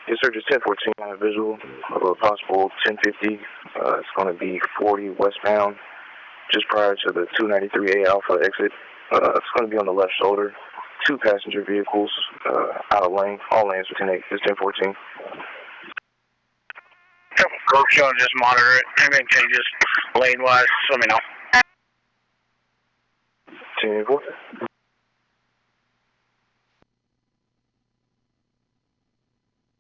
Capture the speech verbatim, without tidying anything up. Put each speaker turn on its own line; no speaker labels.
Yes, sir, just ten fourteen on a visual of a possible ten fifty. Uh, it's going to be forty westbound, just prior to the two ninety-three A Alpha exit. Uh, it's going to be on the left shoulder. Two passenger vehicles uh, out of lane. All lanes within eight. It's ten fourteen.
Group show, just monitor it. Anything changes lane-wise, just let me know.
ten fourteen.